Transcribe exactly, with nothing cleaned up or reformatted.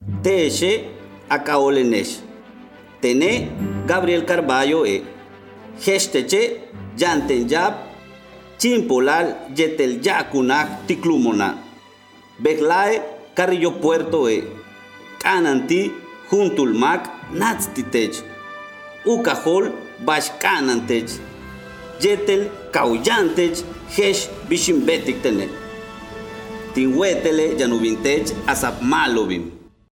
Teche Acaolenesh. Tene Gabriel Carballo e. Hesteche Yanten Yap. Chimpolal Yetel Yakunak Ticlumona. Beglae Carrillo Puerto e. Cananti Juntulmac Natstitech. Ucajol Bashkanantech. Yetel Cauyantech Hesh Bishimbetic Tene. Tinhuetele Yanubintech Asap Malobim.